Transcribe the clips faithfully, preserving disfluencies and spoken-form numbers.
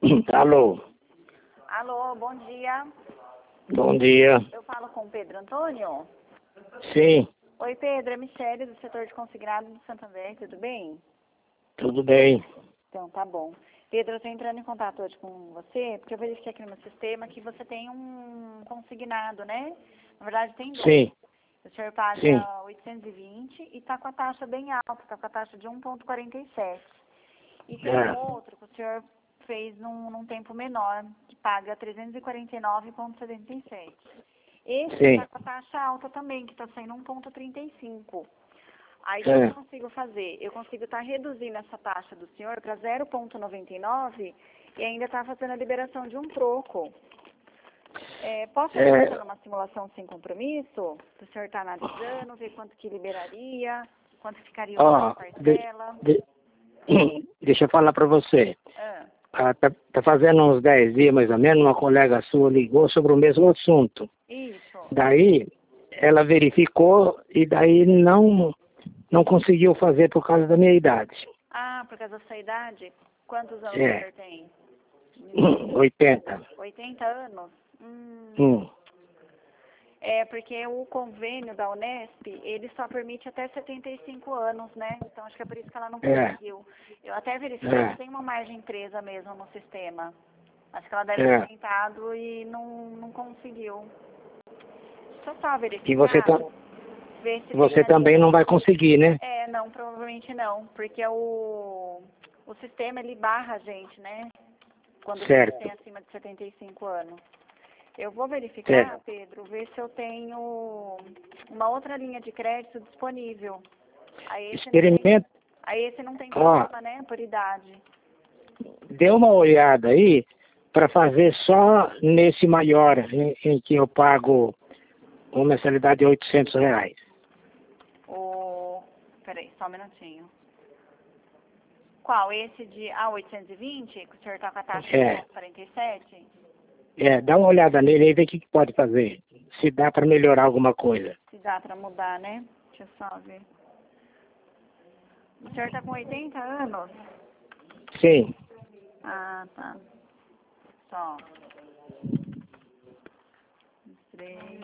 Alô, Alô, bom dia. bom dia. Eu falo com o Pedro Antônio? Sim, Oi, Pedro, é Michele, do setor de consignado do Santander, tudo bem? tudo bem. Então, tá bom. Pedro, eu estou entrando em contato hoje com você, porque eu verifiquei aqui no meu sistema que você tem um consignado, né? Na verdade, tem dois. Sim, O senhor paga sim, oitocentos e vinte e está com a taxa bem alta, está com a taxa de um vírgula quarenta e sete. E tem é, outro que o senhor fez num, num tempo menor, que paga trezentos e quarenta e nove vírgula setenta e sete. Esse sim, está com a taxa alta também, que está saindo um vírgula trinta e cinco. Aí o que é, eu consigo fazer? Eu consigo estar reduzindo essa taxa do senhor para zero vírgula noventa e nove e ainda está fazendo a liberação de um troco. É, posso fazer é, pra você uma simulação sem compromisso? O senhor está analisando, ver quanto que liberaria, quanto ficaria uma ó, de- parcela. de- deixa eu falar para você. Ah, Ah, tá, tá fazendo uns dez dias mais ou menos, uma colega sua ligou sobre o mesmo assunto. isso. Daí, ela verificou e daí não, não conseguiu fazer por causa da minha idade. Ah, por causa da sua idade? Quantos anos o É, senhor tem? oitenta. oitenta anos? Hum, Hum, é porque o convênio da Unesp, ele só permite até setenta e cinco anos, né? Então acho que é por isso que ela não é, conseguiu. Eu até verifiquei que é, tem uma margem presa mesmo no sistema. Acho que ela deve ter é. tentado e não, não conseguiu. Deixa eu só E você, verificar, tá, ver se tem você ali. também não vai conseguir, né? É, não, provavelmente não, porque o, o sistema ele barra a gente, né? Quando você Certo, tem acima de setenta e cinco anos. Eu vou verificar, certo. Pedro, ver se eu tenho uma outra linha de crédito disponível. Aí esse não tem, Experimenta, aí esse não tem ó, problema, né, por idade. dê uma olhada aí para fazer só nesse maior, em, em que eu pago uma mensalidade de oitocentos reais. O, peraí, só um minutinho. Qual? Esse de A oitocentos e vinte, que o senhor está com a taxa de É, quarenta e sete? é, dá uma olhada nele e vê o que, que pode fazer. Se dá para melhorar alguma coisa. Se dá para mudar, né? Deixa eu só ver. O senhor está com oitenta anos? Sim, Ah, tá. Só. Três.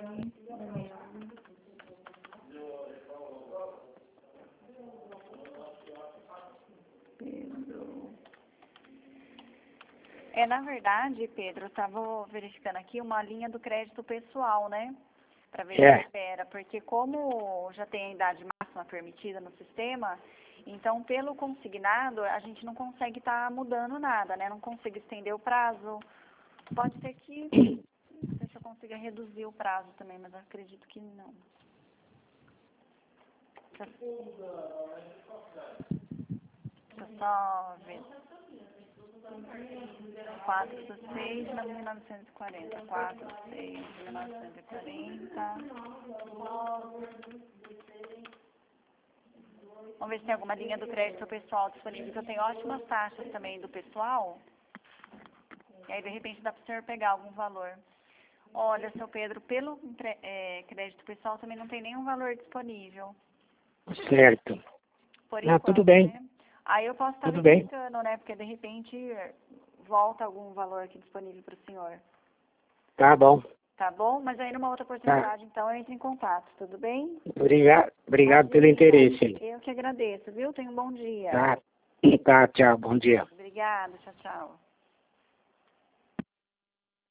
Pedro. É, na verdade, Pedro, eu estava verificando aqui uma linha do crédito pessoal, né? Para ver se é. libera, porque como já tem a idade máxima permitida no sistema, então pelo consignado a gente não consegue estar mudando nada, né? Não consigo estender o prazo. Pode ser que, não sei se eu consiga reduzir o prazo também, mas eu acredito que não. Deixa eu só ver. quatro seis de mil novecentos e quarenta. quatro seis de mil novecentos e quarenta. Vamos ver se tem alguma linha do crédito pessoal disponível, que eu tenho ótimas taxas também do pessoal. E aí, de repente, dá para o senhor pegar algum valor. Olha, seu Pedro, pelo é, crédito pessoal também não tem nenhum valor disponível. Certo. Por Não, tudo enquanto, bem, né? Aí eu posso estar tudo bem. verificando, né? Porque, de repente, volta algum valor aqui disponível para o senhor. Tá bom. Tá bom? Mas aí numa outra Tá. oportunidade, então, eu entro em contato, tudo bem? Obrigado, obrigado pelo Imagina. interesse aí. Eu que agradeço, viu? Tenha um bom dia. Tá, tá, tchau, bom dia. Obrigada, tchau, tchau.